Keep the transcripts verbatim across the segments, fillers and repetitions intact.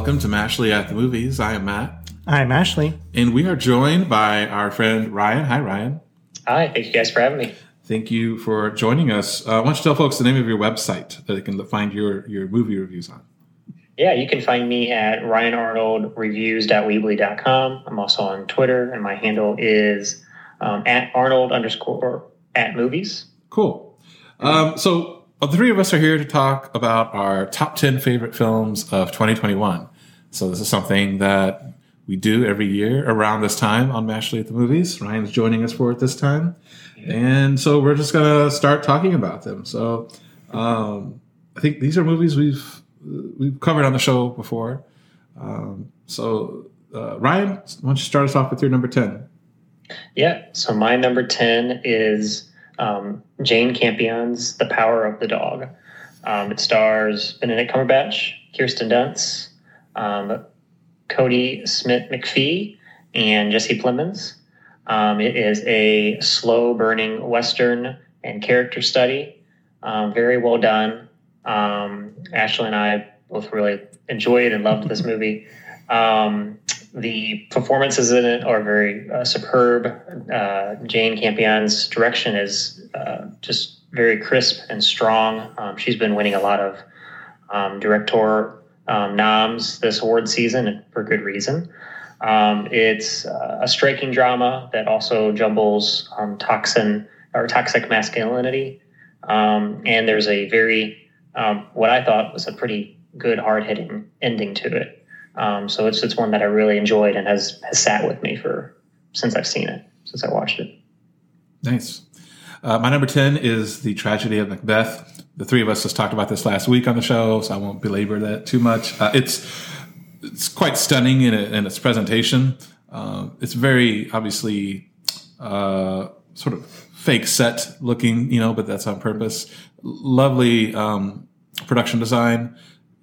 welcome to Mashley at the Movies. I am Matt. I'm Ashley. And we are joined by our friend Ryan. Hi, Ryan. Hi, thank you guys for having me. Thank you for joining us. Uh, why don't you tell folks the name of your website that they can find your, your movie reviews on? Yeah, you can find me at ryan arnold reviews dot weebly dot com. I'm also on Twitter, and my handle is um, at Arnold underscore at movies. Cool. Um, so the three of us are here to talk about our top ten favorite films of twenty twenty-one. So this is something that we do every year around this time on Mashley at the Movies. Ryan's joining us for it this time. And so we're just going to start talking about them. So um, I think these are movies we've we've covered on the show before. Um, so uh, Ryan, why don't you start us off with your number ten? Yeah, so my number ten is um, Jane Campion's The Power of the Dog. Um, it stars Benedict Cumberbatch, Kirsten Dunst, um, Cody Smith-McPhee, and Jesse Plemons. Um, it is a slow-burning Western and character study. Um, very well done. Um, Ashley and I both really enjoyed and loved this movie. Um, the performances in it are very uh, superb. Uh, Jane Campion's direction is uh, just very crisp and strong. Um, she's been winning a lot of um, director um, noms this award season, and for good reason. Um, it's uh, a striking drama that also jumbles um, toxin or toxic masculinity. Um, and there's a very, um, what I thought was a pretty good, hard-hitting ending to it. Um, so it's it's one that I really enjoyed and has, has sat with me for since I've seen it, since I watched it. Nice. Uh, my number ten is The Tragedy of Macbeth. The three of us just talked about this last week on the show, so I won't belabor that too much. Uh, it's It's quite stunning in, it, in its presentation. Uh, it's very obviously uh, sort of fake set looking, you know, but that's on purpose. Lovely um, production design.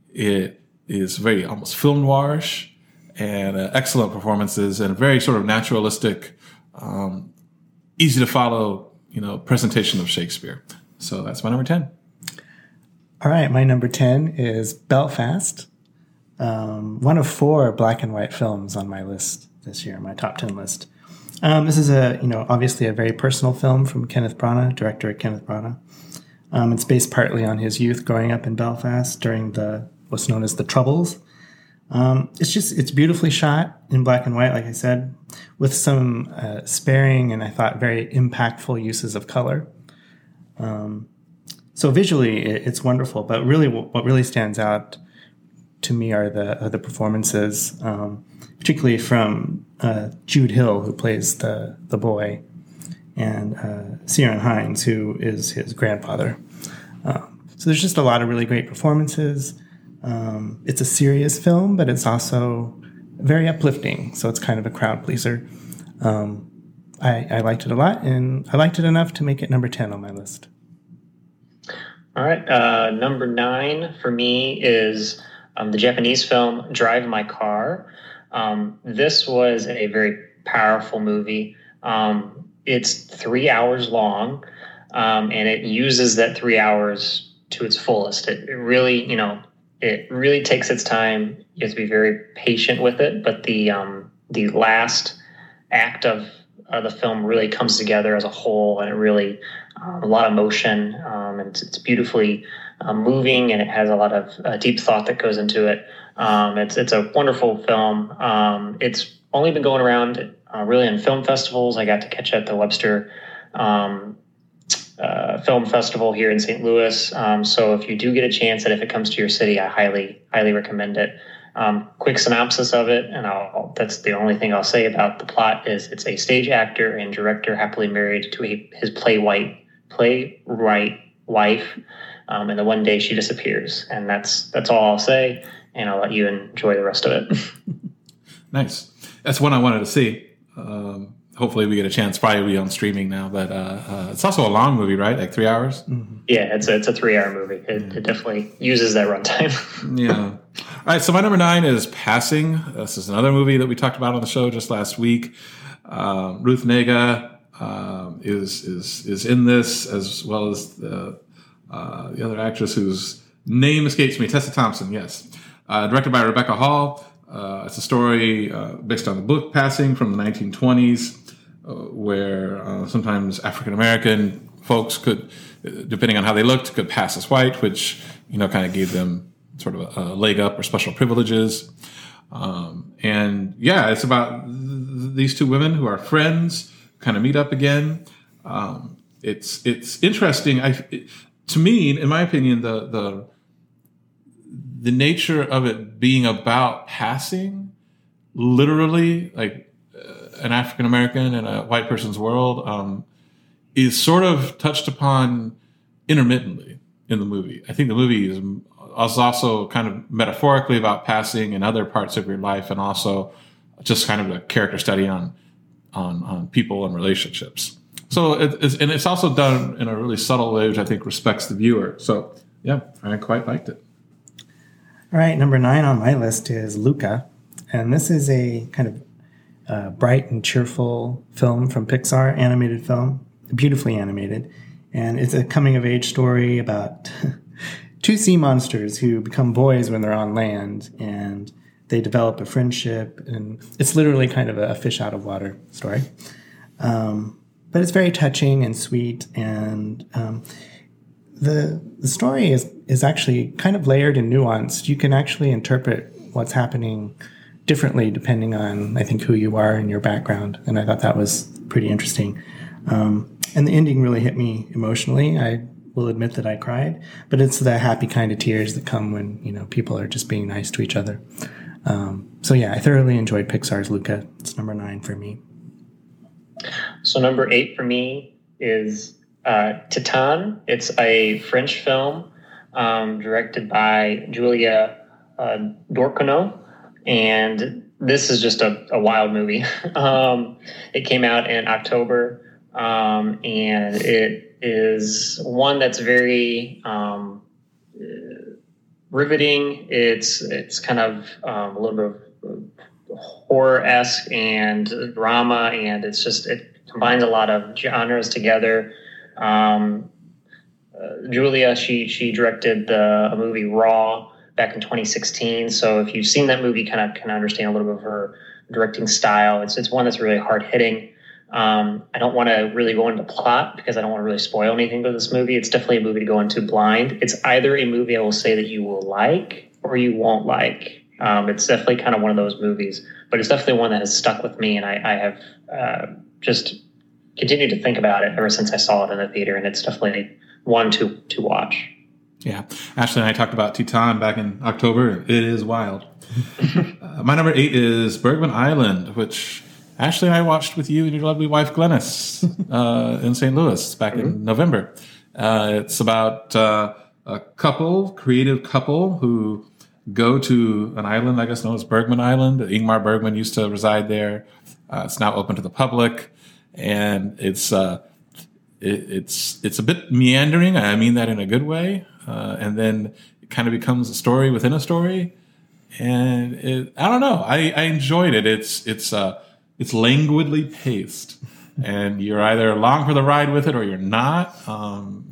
It is very almost film noirish, and uh, excellent performances, and a very sort of naturalistic, um, easy to follow, you know, presentation of Shakespeare. So that's my number ten. All right, my number ten is Belfast. Um, one of four black and white films on my list this year, my top ten list. Um, this is a, you know, obviously a very personal film from Kenneth Branagh, director Kenneth Branagh. Um, it's based partly on his youth growing up in Belfast during the what's known as the Troubles. Um, it's just, it's beautifully shot in black and white, like I said, with some uh, sparing and I thought very impactful uses of color. Um, so visually, it, it's wonderful, but really, what really stands out to me are the are the performances, um, particularly from uh, Jude Hill, who plays the the boy, and uh, Ciarán Hinds, who is his grandfather. Um, so there's just a lot of really great performances. Um, it's a serious film, but it's also very uplifting, so it's kind of a crowd pleaser. Um, I, I liked it a lot, and I liked it enough to make it number ten on my list. All right, uh, number nine for me is Um, the Japanese film Drive My Car. Um, this was a very powerful movie. Um, it's three hours long, um, and it uses that three hours to its fullest. It, it really, you know, it really takes its time. You have to be very patient with it, but the um, the last act of uh, the film really comes together as a whole, and it really um, a lot of motion, um, and it's, it's beautifully Uh, moving, and it has a lot of uh, deep thought that goes into it. Um, it's it's a wonderful film. Um, it's only been going around uh, really in film festivals. I got to catch it at the Webster um, uh, Film Festival here in Saint Louis. Um, so if you do get a chance, and if it comes to your city, I highly highly recommend it. Um, quick synopsis of it, and I'll, that's the only thing I'll say about the plot is it's a stage actor and director happily married to a, his playwright playwright wife. Um, and then one day she disappears, and that's that's all I'll say. And I'll let you enjoy the rest of it. Nice. That's one I wanted to see. Um, hopefully, we get a chance. Probably be on streaming now, but uh, uh, it's also a long movie, right? Like three hours. Mm-hmm. Yeah, it's a, it's a three-hour movie. It, yeah. it definitely uses that runtime. Yeah. All right. So my number nine is Passing. This is another movie that we talked about on the show just last week. Um, Ruth Negga um, is is is in this, as well as the. Uh, the other actress whose name escapes me, Tessa Thompson, yes. uh, directed by Rebecca Hall. Uh, it's a story uh, based on the book Passing from the nineteen twenties, uh, where uh, sometimes African American folks could, depending on how they looked, could pass as white, which, you know, kind of gave them sort of a, a leg up or special privileges. Um, and yeah, it's about th- these two women who are friends, kind of meet up again. Um, it's it's interesting. I, it, to me, in my opinion, the the the nature of it being about passing, literally, like uh, an African American in a white person's world, um, is sort of touched upon intermittently in the movie. I think the movie is, is also kind of metaphorically about passing in other parts of your life, and also just kind of a character study on on, on people and relationships. So it, it's, and it's also done in a really subtle way, which I think respects the viewer. So yeah, I quite liked it. All right, number nine on my list is Luca, and this is a kind of uh, bright and cheerful film from Pixar, animated film, beautifully animated, and it's a coming-of-age story about two sea monsters who become boys when they're on land, and they develop a friendship, and it's literally kind of a fish out of water story. Um, but it's very touching and sweet, and um, the the story is, is actually kind of layered and nuanced. You can actually interpret what's happening differently depending on, I think, who you are and your background, and I thought that was pretty interesting. Um, and the ending really hit me emotionally. I will admit that I cried, but it's the happy kind of tears that come when, you know, people are just being nice to each other. Um, so yeah, I thoroughly enjoyed Pixar's Luca. It's number nine for me. So number eight for me is uh, Titan. It's a French film um, directed by Julia uh, Dorcono, and this is just a, a wild movie. um, it came out in October. Um, and it is one that's very um, riveting. It's it's kind of um, a little bit of horror-esque and drama, and it's just it combines a lot of genres together. Um, uh, Julia, she she directed the a movie Raw back in twenty sixteen. So if you've seen that movie, kind of can understand a little bit of her directing style. It's it's one that's really hard-hitting. Um, I don't want to really go into plot because I don't want to really spoil anything for this movie. It's definitely a movie to go into blind. It's either a movie I will say that you will like or you won't like. Um, it's definitely kind of one of those movies, but it's definitely one that has stuck with me, and I, I have uh, just continued to think about it ever since I saw it in the theater, and it's definitely one to to watch. Yeah. Ashley and I talked about Titan back in October. It is wild. uh, my number eight is Bergman Island, which Ashley and I watched with you and your lovely wife, Glennis, uh, in Saint Louis back mm-hmm. in November. Uh, it's about uh, a couple, creative couple, who go to an island, I guess known as Bergman Island. Ingmar Bergman used to reside there. Uh, it's now open to the public, and it's uh, it, it's it's a bit meandering. I mean that in a good way. Uh, and then it kind of becomes a story within a story, and it, I don't know. I, I enjoyed it. It's it's uh, It's languidly paced, and you're either along for the ride with it or you're not. Um,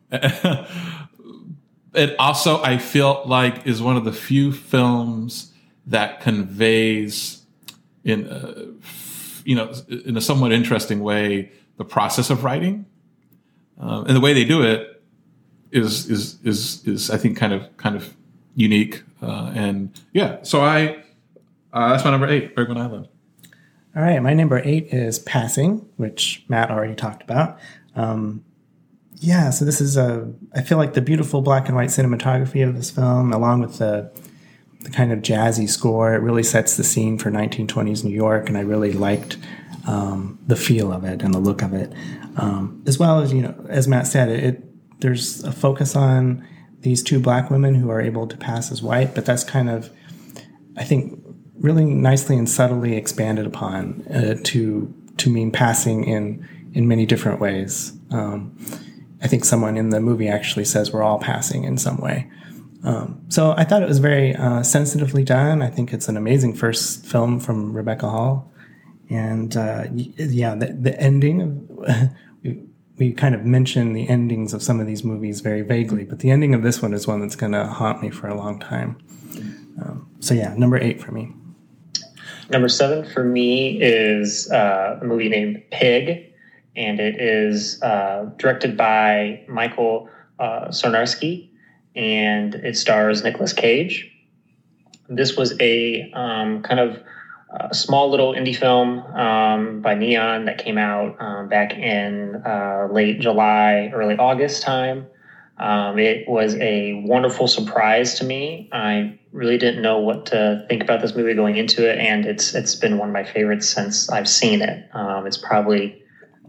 it also, I feel like, is one of the few films that conveys, in a, you know, in a somewhat interesting way, the process of writing, um, and the way they do it is is is is I think kind of kind of unique. Uh, and yeah, so I uh, that's my number eight, Bergman Island. All right, my number eight is Passing, which Matt already talked about. Um, yeah, so this is a, I feel like the beautiful black and white cinematography of this film, along with the the kind of jazzy score, it really sets the scene for nineteen twenties New York, and I really liked um, the feel of it and the look of it. Um, as well as, you know, as Matt said, it, it there's a focus on these two black women who are able to pass as white, but that's kind of, I think, really nicely and subtly expanded upon uh, to to mean passing in in many different ways. Um, I think someone in the movie actually says we're all passing in some way. Um, so I thought it was very uh, sensitively done. I think it's an amazing first film from Rebecca Hall. And uh, yeah, the, the ending, of, we, we kind of mention the endings of some of these movies very vaguely, but the ending of this one is one that's going to haunt me for a long time. Um, so yeah, number eight for me. Number seven for me is uh, a movie named Pig, and it is uh, directed by Michael uh, Sarnarski, and it stars Nicolas Cage. This was a um, kind of uh, small little indie film um, by Neon that came out um, back in uh, late July, early August time. Um, it was a wonderful surprise to me. I really didn't know what to think about this movie going into it, and it's it's been one of my favorites since I've seen it. Um, it's probably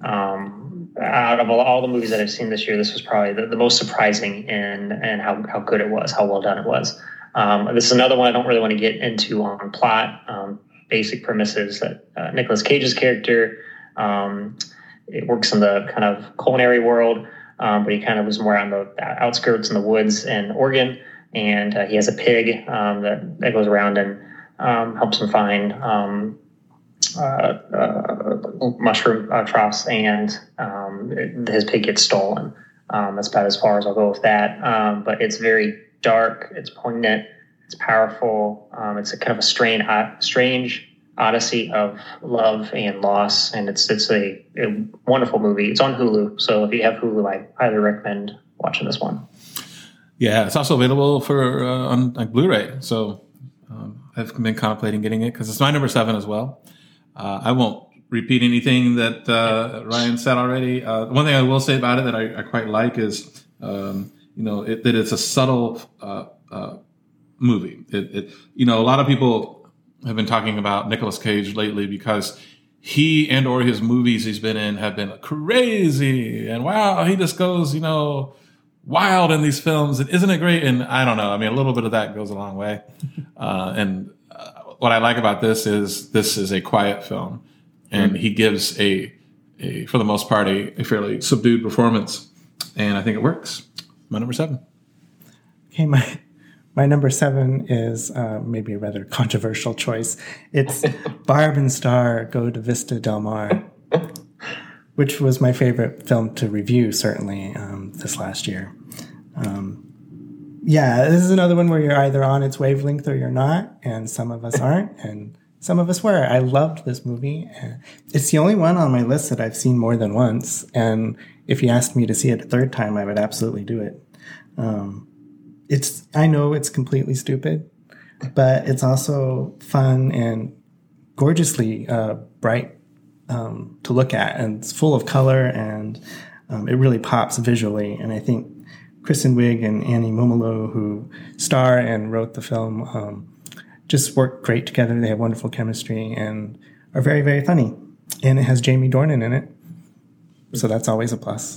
um, out of all, all the movies that I've seen this year, this was probably the, the most surprising in and how how good it was, how well done it was. Um, this is another one I don't really want to get into on plot. Um, basic premises that uh, Nicolas Cage's character um, it works in the kind of culinary world. Um, but he kind of was more on the outskirts in the woods in Oregon, and uh, he has a pig um, that, that goes around and um, helps him find um, uh, uh, mushroom uh, troughs, and um, it, his pig gets stolen. Um, that's about as far as I'll go with that. Um, but it's very dark, it's poignant, it's powerful. Um, it's a kind of a strange, uh, strange odyssey of love and loss, and it's it's a, a wonderful movie. It's on Hulu, so if you have Hulu, I highly recommend watching this one. Yeah, it's also available for uh, on like Blu-ray, so um, I've been contemplating getting it because it's my number seven as well. Uh, I won't repeat anything that uh, Ryan said already. Uh, one thing I will say about it that I, I quite like is um, you know it, that it's a subtle uh, uh, movie. It, it you know a lot of people have been talking about Nicolas Cage lately because he and or his movies he's been in have been crazy and wow, he just goes, you know, wild in these films. And isn't it great? And I don't know. I mean, a little bit of that goes a long way. Uh, and uh, what I like about this is this is a quiet film, and mm-hmm. he gives a, a, for the most part, a, a fairly subdued performance. And I think it works. My number seven. Okay, my My number seven is uh, maybe a rather controversial choice. It's Barb and Star Go to Vista Del Mar, which was my favorite film to review, certainly, um, this last year. Um, yeah, this is another one where you're either on its wavelength or you're not, and some of us aren't, and some of us were. I loved this movie. It's the only one on my list that I've seen more than once, and if you asked me to see it a third time, I would absolutely do it. Um, It's. I know it's completely stupid, but it's also fun and gorgeously uh, bright um, to look at, and it's full of color, and um, it really pops visually. And I think Kristen Wiig and Annie Mumolo, who star and wrote the film, um, just work great together. They have wonderful chemistry and are very, very funny. And it has Jamie Dornan in it, so that's always a plus.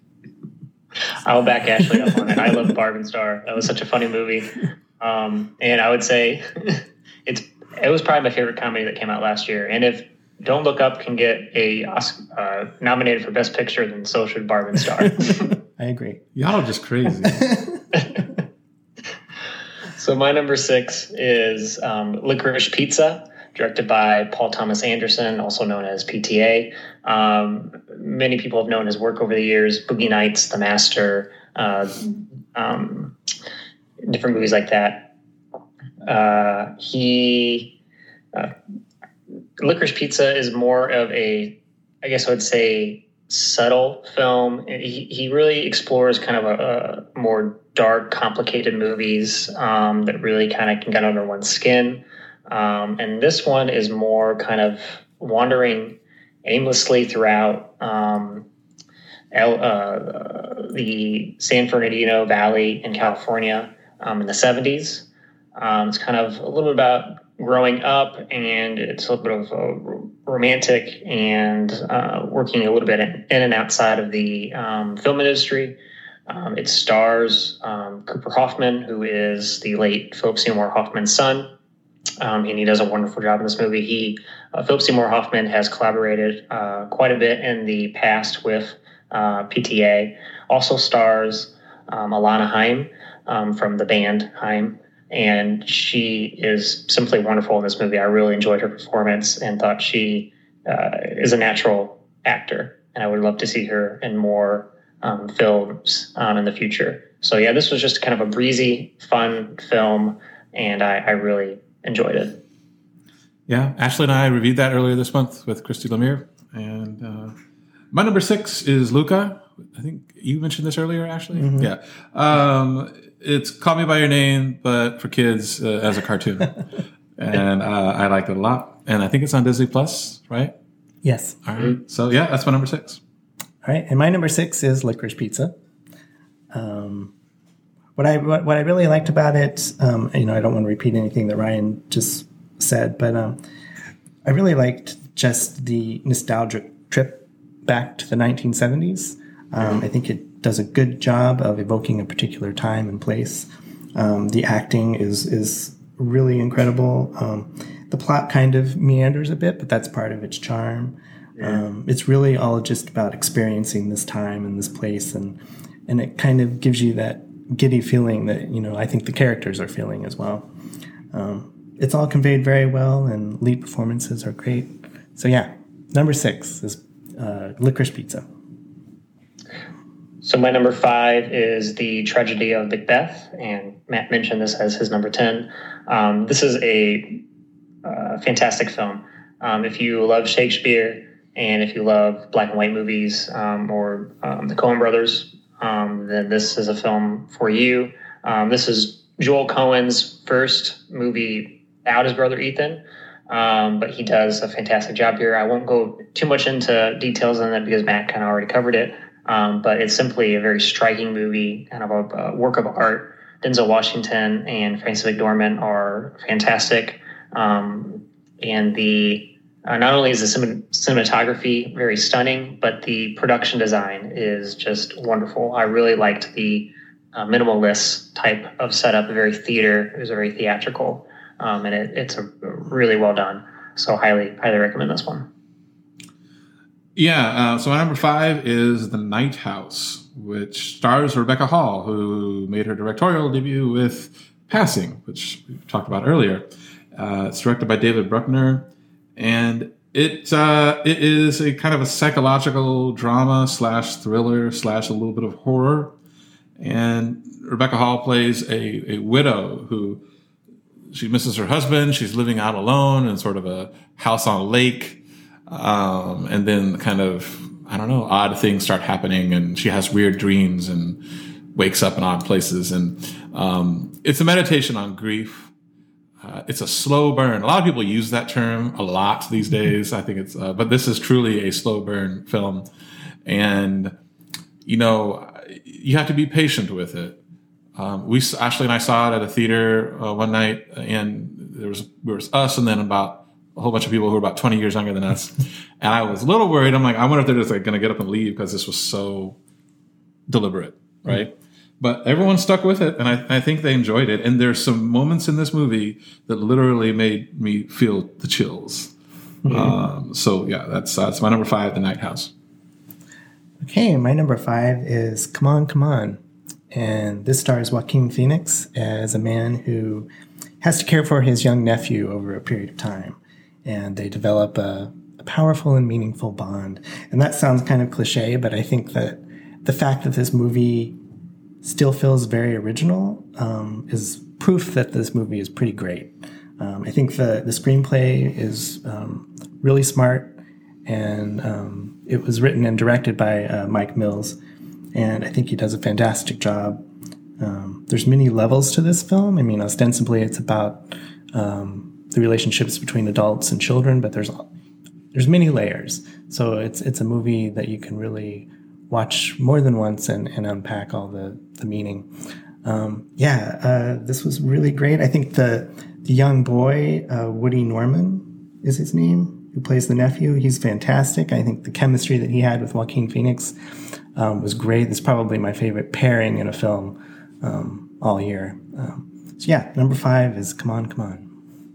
I'll back Ashley up on it. I love Barb and Star. That was such a funny movie. Um, and I would say it's it was probably my favorite comedy that came out last year. And if Don't Look Up can get a uh, nominated for Best Picture, then so should Barb and Star. I agree. Y'all are just crazy. So my number six is um, Licorice Pizza, directed by Paul Thomas Anderson, also known as P T A. Um, many people have known his work over the years, Boogie Nights, The Master, uh, um, different movies like that. Uh, he, uh, Licorice Pizza is more of a, I guess I would say, subtle film. He, he really explores kind of a, a more dark, complicated movies um, that really kind of can get under one's skin. Um, and this one is more kind of wandering aimlessly throughout um, El, uh, the San Bernardino Valley in California um, in the seventies. Um, it's kind of a little bit about growing up, and it's a little bit of a romantic and uh, working a little bit in, in and outside of the um, film industry. Um, it stars um, Cooper Hoffman, who is the late Philip Seymour Hoffman's son. Um, and he does a wonderful job in this movie. He, uh, Philip Seymour Hoffman has collaborated uh, quite a bit in the past with uh, P T A. Also stars um, Alana Haim um, from the band Haim, and she is simply wonderful in this movie. I really enjoyed her performance and thought she uh, is a natural actor, and I would love to see her in more um, films um, in the future. So yeah, this was just kind of a breezy, fun film and I, I really enjoyed it. Yeah, Ashley and I reviewed that earlier this month with Christy Lemire. And uh, my number six is Luca. I think you mentioned this earlier, Ashley. Mm-hmm. Yeah. Um, it's Call Me By Your Name, but for kids uh, as a cartoon. And uh, I liked it a lot. And I think it's on Disney Plus, right? Yes. All right. So, yeah, that's my number six. All right. And my number six is Licorice Pizza. Um, what I what, what I really liked about it, um, you know, I don't want to repeat anything that Ryan just said, but um, I really liked just the nostalgic trip back to the nineteen seventies. Um, I think it does a good job of evoking a particular time and place. Um, the acting is is really incredible. Um, the plot kind of meanders a bit, but that's part of its charm. Yeah. Um, it's really all just about experiencing this time and this place, and and it kind of gives you that giddy feeling that, you know, I think the characters are feeling as well. Um, it's all conveyed very well, and lead performances are great. So yeah, number six is uh, Licorice Pizza. So my number five is The Tragedy of Macbeth, and Matt mentioned this as his number ten. Um, this is a uh, fantastic film. Um, if you love Shakespeare and if you love black and white movies um, or um, the Coen brothers, um, then this is a film for you. Um, this is Joel Coen's first movie without his brother Ethan, um, but he does a fantastic job here. I won't go too much into details on that because Matt kind of already covered it. Um, but it's simply a very striking movie, kind of a, a work of art. Denzel Washington and Frances McDormand are fantastic. Um, and the uh, not only is the cin- cinematography very stunning, but the production design is just wonderful. I really liked the uh, minimalist type of setup, very theater. It was very theatrical, um, and it, it's a, really well done. So highly, highly recommend this one. Yeah, uh, so my number five is The Night House, which stars Rebecca Hall, who made her directorial debut with Passing, which we talked about earlier. Uh, it's directed by David Bruckner, and it uh, it is a kind of a psychological drama slash thriller slash a little bit of horror. And Rebecca Hall plays a, a widow who she misses her husband. She's living out alone in sort of a house on a lake. Um, and then kind of, I don't know, odd things start happening, and she has weird dreams and wakes up in odd places. And um, it's a meditation on grief. Uh, it's a slow burn. A lot of people use that term a lot these days. I think it's, uh, but this is truly a slow burn film. And, you know, you have to be patient with it. Um, we, Ashley and I saw it at a theater uh, one night, and there was, there was us and then about a whole bunch of people who were about twenty years younger than us. And I was a little worried. I'm like, I wonder if they're just like going to get up and leave because this was so deliberate, right? Mm-hmm. But everyone stuck with it, and I, I think they enjoyed it. And there's some moments in this movie that literally made me feel the chills. Mm-hmm. Um, so yeah, that's, uh, that's my number five, The Night House. Okay, my number five is Come On, Come On. And this stars Joaquin Phoenix as a man who has to care for his young nephew over a period of time. And they develop a, a powerful and meaningful bond. And that sounds kind of cliche, but I think that the fact that this movie still feels very original um, is proof that this movie is pretty great. Um, I think the, the screenplay is um, really smart, and um, it was written and directed by uh, Mike Mills, and I think he does a fantastic job. Um, there's many levels to this film. I mean, ostensibly it's about um, the relationships between adults and children, but there's there's many layers. So it's it's a movie that you can really watch more than once and, and unpack all the, the meaning. Um, yeah, uh, this was really great. I think the the young boy, uh, Woody Norman is his name, who plays the nephew. He's fantastic. I think the chemistry that he had with Joaquin Phoenix um, was great. It's probably my favorite pairing in a film um, all year. Um, so yeah, number five is Come On, Come On.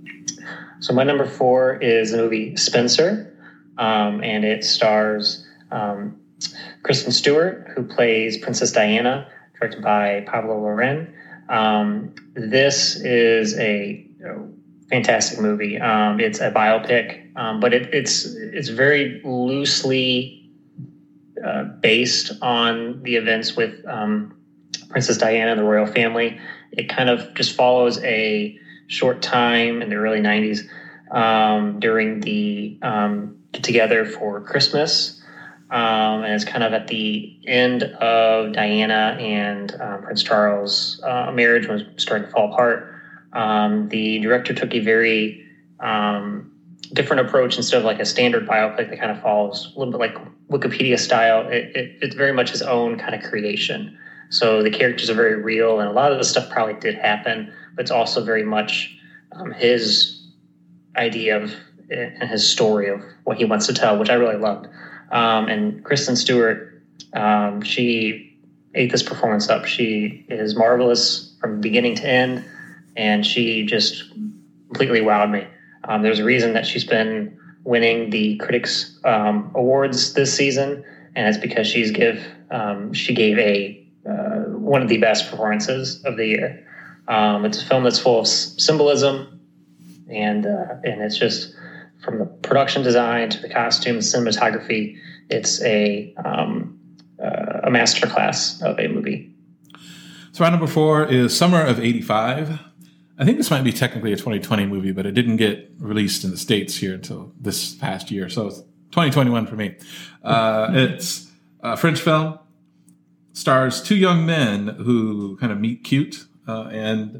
So my number four is the movie Spencer, um, and it stars um, Kristen Stewart, who plays Princess Diana, directed by Pablo Larraín. Um, this is a you know, fantastic movie. Um, it's a biopic, um, but it, it's it's very loosely uh, based on the events with um, Princess Diana and the royal family. It kind of just follows a short time in the early nineties um, during the um, get together for Christmas. Um, and it's kind of at the end of Diana and um, Prince Charles' uh, marriage was starting to fall apart. Um, the director took a very um, different approach. Instead of like a standard biopic that kind of follows a little bit like Wikipedia style. It, it, it's very much his own kind of creation. So the characters are very real, and a lot of the stuff probably did happen, but it's also very much um, his idea of and his story of what he wants to tell, which I really loved. Um, and Kristen Stewart, um, she ate this performance up. She is marvelous from beginning to end, and she just completely wowed me. Um, there's a reason that she's been winning the Critics um, Awards this season, and it's because she's give um, she gave a uh, one of the best performances of the year. Um, it's a film that's full of s- symbolism, and uh, and it's just from the production design to the costume, cinematography. It's a um, uh, a masterclass of a movie. So my number four is Summer of eighty-five. I think this might be technically a twenty twenty movie, but it didn't get released in the States here until this past year. So it's twenty twenty-one for me. Uh, it's a French film. Stars two young men who kind of meet cute uh, and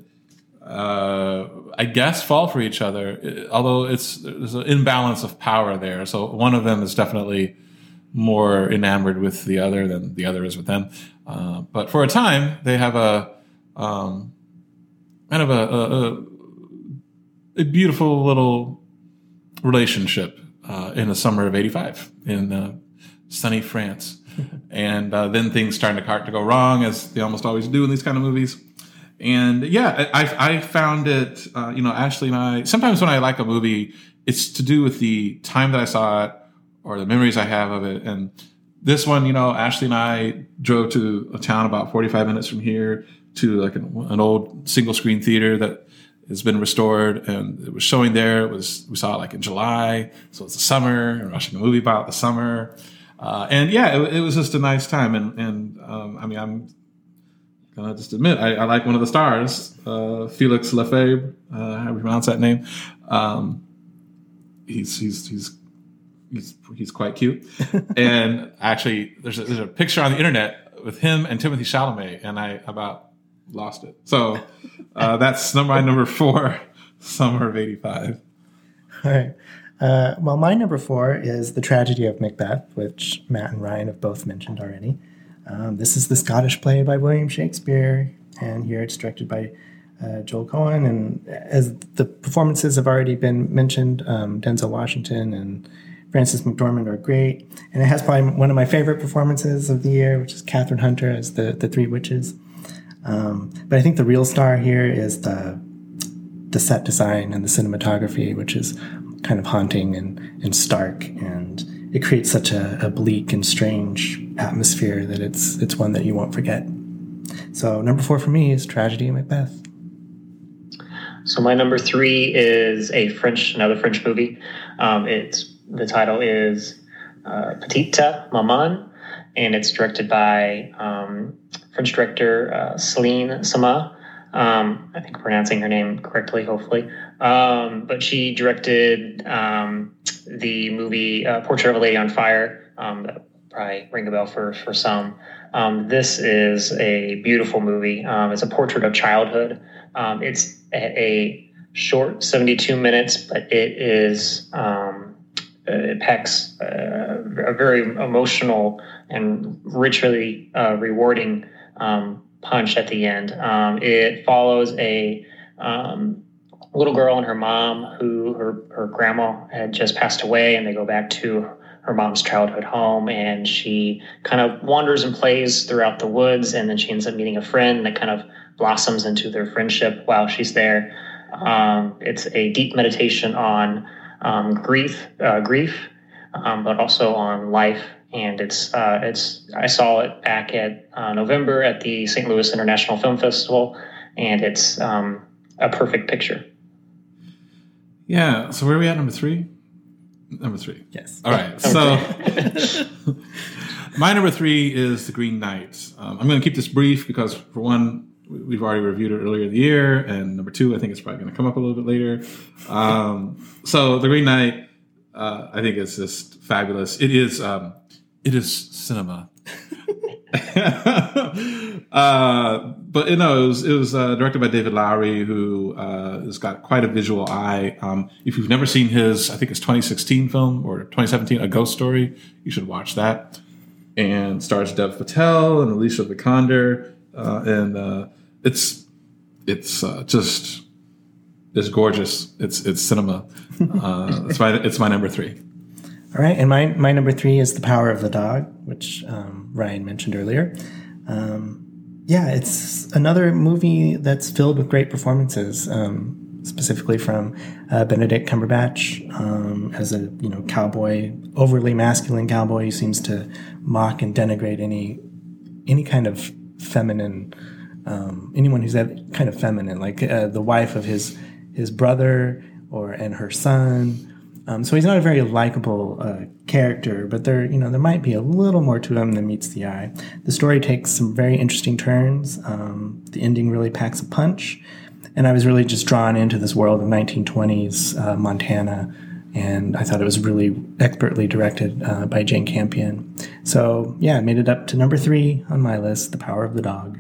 uh, I guess fall for each other, although it's there's an imbalance of power there. So one of them is definitely more enamored with the other than the other is with them. Uh, but for a time, they have a um, kind of a, a, a beautiful little relationship uh, in the summer of eighty-five in uh, sunny France. And uh, then things starting to start to go wrong, as they almost always do in these kind of movies. And yeah, I, I found it, uh, you know, Ashley and I, sometimes when I like a movie, it's to do with the time that I saw it or the memories I have of it. And this one, you know, Ashley and I drove to a town about forty-five minutes from here to like an, an old single screen theater that has been restored, and it was showing there. It was, we saw it like in July. So it's the summer, and watching a movie about the summer. Uh, and yeah, it, it was just a nice time. And, and um, I mean, I'm going to just admit, I, I like one of the stars, uh, Felix Lefebvre, uh, how do you pronounce that name? Um, he's, he's, he's, he's, he's quite cute. And actually, there's a, there's a picture on the internet with him and Timothy Chalamet, and I about lost it. So uh, that's number, my number four, Summer of eighty-five. All right. Uh, well, my number four is The Tragedy of Macbeth, which Matt and Ryan have both mentioned already. Um, this is the Scottish play by William Shakespeare, and here it's directed by uh, Joel Cohen. And as the performances have already been mentioned, um, Denzel Washington and Frances McDormand are great. And it has probably one of my favorite performances of the year, which is Catherine Hunter as the, the Three Witches. Um, but I think the real star here is the the set design and the cinematography, which is kind of haunting and, and stark, and it creates such a, a bleak and strange atmosphere that it's it's one that you won't forget. So number four for me is Tragedy of Macbeth. So my number three is a French, another French movie. Um, it's the title is uh, Petite Maman, and it's directed by um, French director uh, Céline Sciamma. Um, I think I'm pronouncing her name correctly, hopefully. Um, but she directed um, the movie uh, Portrait of a Lady on Fire. Um, that probably ring a bell for, for some. Um, this is a beautiful movie. Um, it's a portrait of childhood. Um, it's a, a short seventy-two minutes, but it is um, it packs uh, a very emotional and richly uh, rewarding um punch at the end. Um, it follows a um, little girl and her mom who her, her grandma had just passed away, and they go back to her mom's childhood home, and she kind of wanders and plays throughout the woods, and then she ends up meeting a friend that kind of blossoms into their friendship while she's there. Um, it's a deep meditation on um, grief, uh, grief, um, but also on life. And it's uh, it's I saw it back at uh, November at the Saint Louis International Film Festival, and it's um, a perfect picture. Yeah. So where are we at? Number three? Number three. Yes. All right. So my number three is The Green Knight. Um, I'm going to keep this brief because, for one, we've already reviewed it earlier in the year, and number two, I think it's probably going to come up a little bit later. Um, so The Green Knight, uh, I think it's just fabulous. It is, um, it is cinema. uh, but you know, it was it was uh, directed by David Lowery, who uh, has got quite a visual eye. Um, if you've never seen his, I think it's twenty sixteen film or twenty seventeen, A Ghost Story, you should watch that. And stars Dev Patel and Alicia Vikander, uh, and uh, it's it's uh, just it's gorgeous. It's it's cinema. Uh, it's my it's my number three. All right, and my my number three is The Power of the Dog, which um, Ryan mentioned earlier. Um, yeah, it's another movie that's filled with great performances, um, specifically from uh, Benedict Cumberbatch um, as a you know cowboy, overly masculine cowboy who seems to mock and denigrate any any kind of feminine, um, anyone who's that kind of feminine, like uh, the wife of his his brother or and her son. Um, so he's not a very likable uh, character, but there, you know, there might be a little more to him than meets the eye. The story takes some very interesting turns. Um, the ending really packs a punch, and I was really just drawn into this world of nineteen twenties uh, Montana, and I thought it was really expertly directed uh, by Jane Campion. So yeah, I made it up to number three on my list, The Power of the Dog.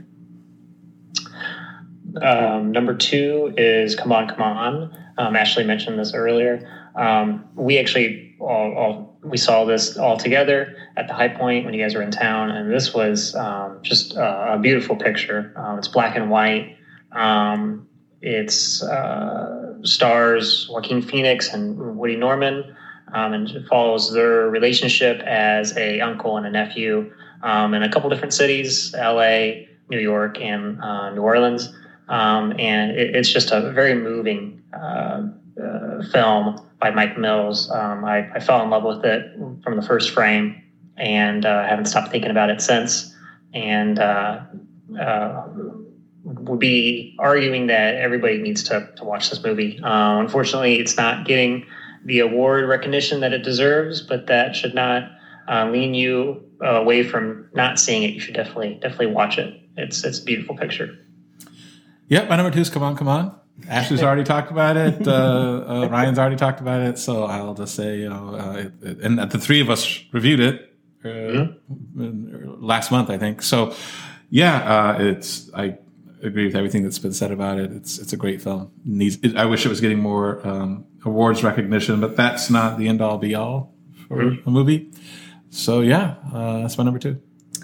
Um, number two is Come On, Come On. Um, Ashley mentioned this earlier. Um, we actually all, all we saw this all together at the High Point when you guys were in town, and this was um, just a, a beautiful picture. Um, it's black and white. Um, it's uh, stars Joaquin Phoenix and Woody Norman, um, and it follows their relationship as a uncle and a nephew um, in a couple different cities: L A, New York, and uh, New Orleans. Um, and it, it's just a very moving uh, uh, film by Mike Mills. Um, I, I fell in love with it from the first frame, and uh, haven't stopped thinking about it since. And uh, uh, would be arguing that everybody needs to, to watch this movie. Uh, unfortunately, it's not getting the award recognition that it deserves, but that should not uh, lean you uh, away from not seeing it. You should definitely definitely watch it. It's it's a beautiful picture. Yep, my number two is Come On, Come On. Ashley's already talked about it. Uh, uh, Ryan's already talked about it. So I'll just say, you know, uh, it, it, and the three of us reviewed it uh, mm-hmm. last month, I think. So, yeah, uh, it's I agree with everything that's been said about it. It's it's a great film. It needs, it, I wish it was getting more um, awards recognition, but that's not the end all be all for mm-hmm. a movie. So, yeah, uh, that's my number two.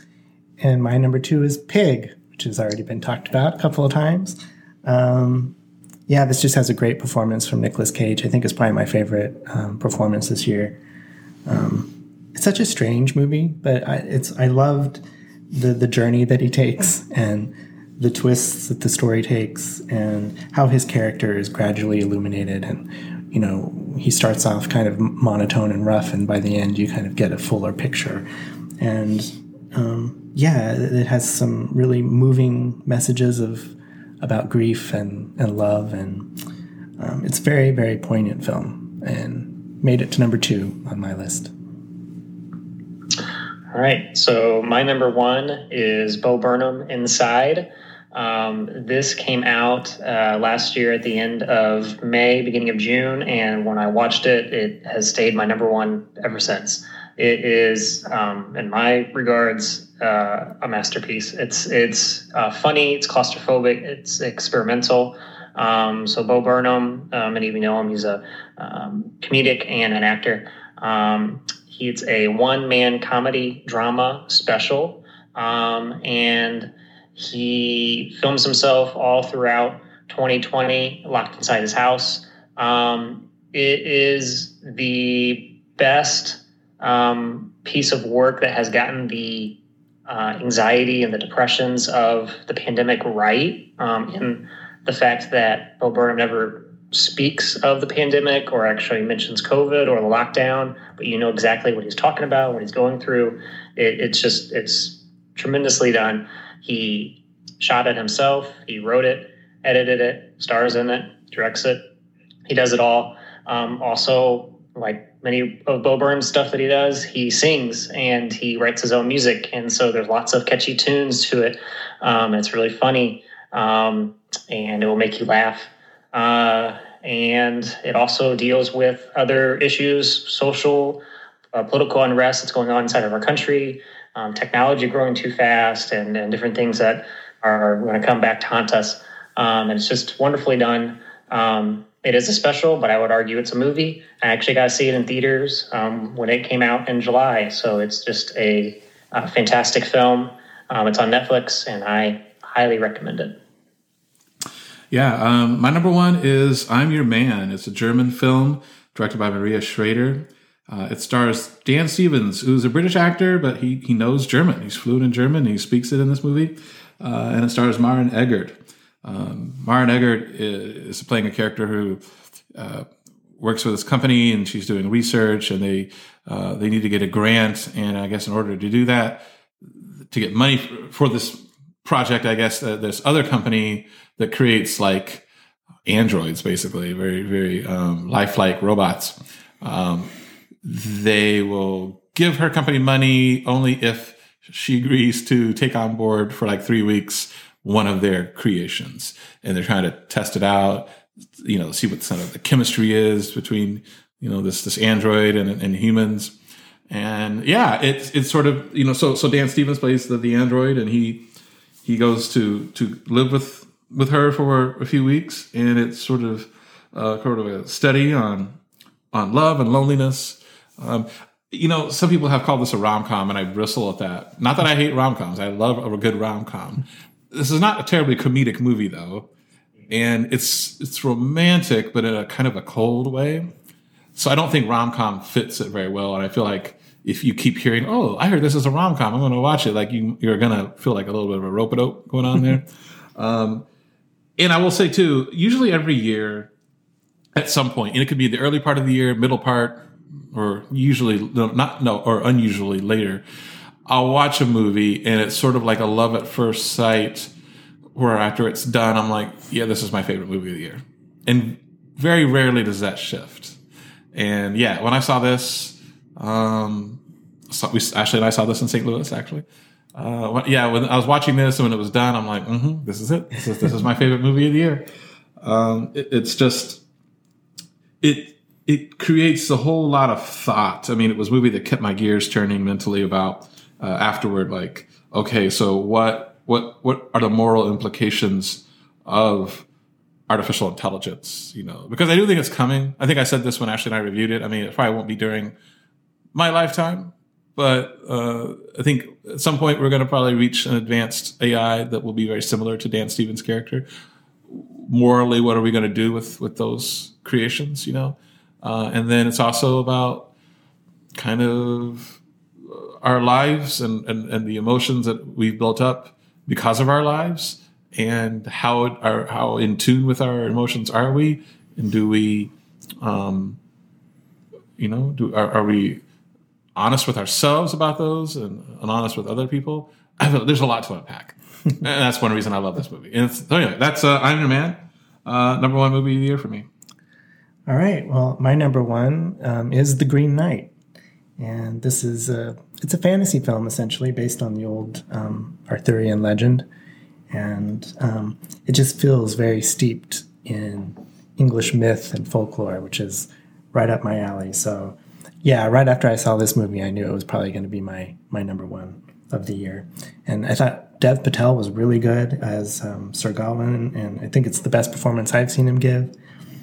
And my number two is Pig, which has already been talked about a couple of times. Um, yeah, this just has a great performance from Nicolas Cage. I think it's probably my favorite um, performance this year. Um, it's such a strange movie, but I, it's I loved the the journey that he takes and the twists that the story takes and how his character is gradually illuminated. And, you know, he starts off kind of monotone and rough, and by the end you kind of get a fuller picture. And um, yeah, it has some really moving messages of about grief and, and love, and um, it's a very, very poignant film, and made it to number two on my list. All right, so my number one is Bo Burnham, Inside. Um, this came out uh, last year at the end of May, beginning of June, and when I watched it, it has stayed my number one ever since. It is, um, in my regards, uh, a masterpiece. It's it's uh, funny, it's claustrophobic, it's experimental. Um, so Bo Burnham, uh, many of you know him, he's a um, comedic and an actor. Um, it's a one-man comedy drama special, um, and he films himself all throughout twenty twenty, locked inside his house. Um, it is the best um, piece of work that has gotten the uh, anxiety and the depressions of the pandemic right, um, in the fact that Bo Burnham never speaks of the pandemic or actually mentions COVID or the lockdown, but you know exactly what he's talking about, what he's going through. It, it's just, it's tremendously done. He shot it himself. He wrote it, edited it, stars in it, directs it. He does it all. Um, also, like many of Bo Burnham's stuff that he does, he sings and he writes his own music. And so there's lots of catchy tunes to it. Um, it's really funny. um, and it will make you laugh. Uh, and it also deals with other issues, social, uh, political unrest that's going on inside of our country, um, technology growing too fast, and, and different things that are going to come back to haunt us. Um, and it's just wonderfully done. Um, it is a special, but I would argue it's a movie. I actually got to see it in theaters um, when it came out in July. So it's just a, a fantastic film. Um, it's on Netflix, and I highly recommend it. Yeah, um, my number one is I'm Your Man. It's a German film directed by Maria Schrader. Uh, it stars Dan Stevens, who's a British actor, but he he knows German. He's fluent in German. He speaks it in this movie. Uh, and it stars Maren Eggert. Um, Maren Eggert is, is playing a character who uh, works for this company, and she's doing research, and they uh, they need to get a grant. And I guess in order to do that, to get money for, for this project, I guess uh, this other company that creates like androids, basically very very um, lifelike robots. Um, they will give her company money only if she agrees to take on board for like three weeks one of their creations, and they're trying to test it out, you know, see what some of the chemistry is between, you know, this this android and, and humans. And yeah, it's it's sort of, you know, so so Dan Stevens plays the, the android, and he he goes to to live with with her for a few weeks, and it's sort of uh, sort of a study on on love and loneliness. Um, you know, some people have called this a rom-com, and I bristle at that. Not that I hate rom-coms. I love a good rom-com. This is not a terribly comedic movie, though. And it's it's romantic, but in a kind of a cold way. So I don't think rom-com fits it very well. And I feel like if you keep hearing, oh, I heard this is a rom-com, I'm going to watch it, like you, you're going to feel like a little bit of a rope-a-dope going on there. um, and I will say, too, usually every year at some point, and it could be the early part of the year, middle part, or usually no, not no or unusually later, I'll watch a movie and it's sort of like a love at first sight, where after it's done I'm like, yeah, this is my favorite movie of the year. And very rarely does that shift. And yeah, when I saw this, um, so we, Ashley and I saw this in Saint Louis actually. Uh, yeah, when I was watching this and when it was done, I'm like, mm-hmm, this is it. This is this is my favorite movie of the year. Um, it, it's just it. It creates a whole lot of thought. I mean, it was a movie that kept my gears turning mentally about uh, afterward. Like, okay, so what, what, what are the moral implications of artificial intelligence? You know, because I do think it's coming. I think I said this when Ashley and I reviewed it. I mean, it probably won't be during my lifetime, but uh, I think at some point we're going to probably reach an advanced A I that will be very similar to Dan Stevens' character. Morally, what are we going to do with with those creations? You know. Uh, and then it's also about kind of our lives and, and, and the emotions that we've built up because of our lives, and how are how in tune with our emotions are we, and do we, um, you know, do are, are we honest with ourselves about those, and, and honest with other people? I feel, there's a lot to unpack, and that's one reason I love this movie. And it's, so anyway, that's uh, I'm Your Man, uh, number one movie of the year for me. All right. Well, my number one um, is The Green Knight, and this is a it's a fantasy film essentially based on the old um, Arthurian legend, and um, it just feels very steeped in English myth and folklore, which is right up my alley. So, yeah, right after I saw this movie, I knew it was probably going to be my my number one of the year, and I thought Dev Patel was really good as um, Sir Gawain, and I think it's the best performance I've seen him give.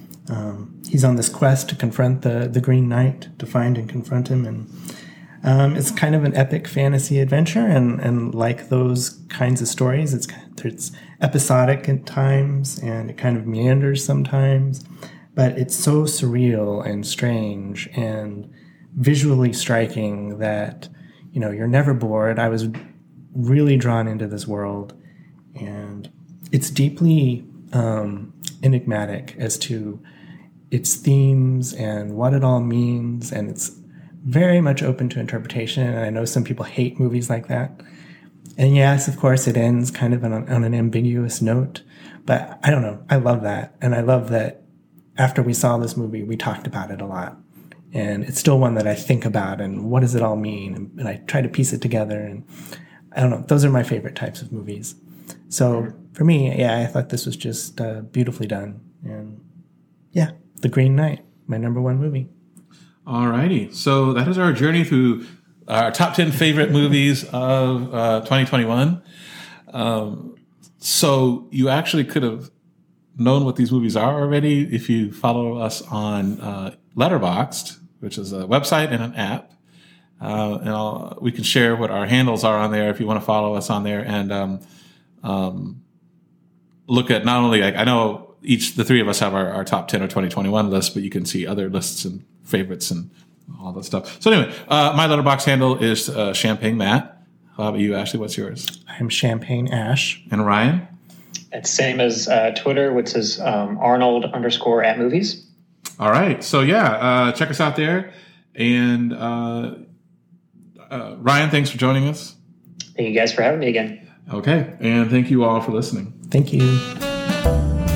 Um, he's on this quest to confront the, the Green Knight, to find and confront him. And um, it's kind of an epic fantasy adventure. And, and like those kinds of stories, it's, it's episodic at times, and it kind of meanders sometimes. But it's so surreal and strange and visually striking that, you know, you're never bored. I was really drawn into this world. And it's deeply um, enigmatic as to its themes and what it all means, and it's very much open to interpretation. And I know some people hate movies like that. And yes, of course, it ends kind of on, on an ambiguous note, but I don't know. I love that, and I love that after we saw this movie, we talked about it a lot, and it's still one that I think about. And what does it all mean? And, and I try to piece it together. And I don't know. Those are my favorite types of movies. So for me, yeah, I thought this was just uh, beautifully done. And yeah, The Green Knight, my number one movie. All righty. So that is our journey through our top ten favorite movies of uh, twenty twenty-one. Um, so you actually could have known what these movies are already if you follow us on uh, Letterboxd, which is a website and an app. Uh, and I'll, we can share what our handles are on there if you want to follow us on there and um, um, look at not only, like, I know each, the three of us have our, our top ten or twenty twenty-one lists, but you can see other lists and favorites and all that stuff. So anyway, uh, my Letterboxd handle is uh, Champagne Matt. How about you, Ashley? What's yours? I'm Champagne Ash. And Ryan? It's same as uh, Twitter, which is um, Arnold underscore at movies. All right. So, yeah, uh, check us out there. And uh, uh, Ryan, thanks for joining us. Thank you guys for having me again. Okay. And thank you all for listening. Thank you.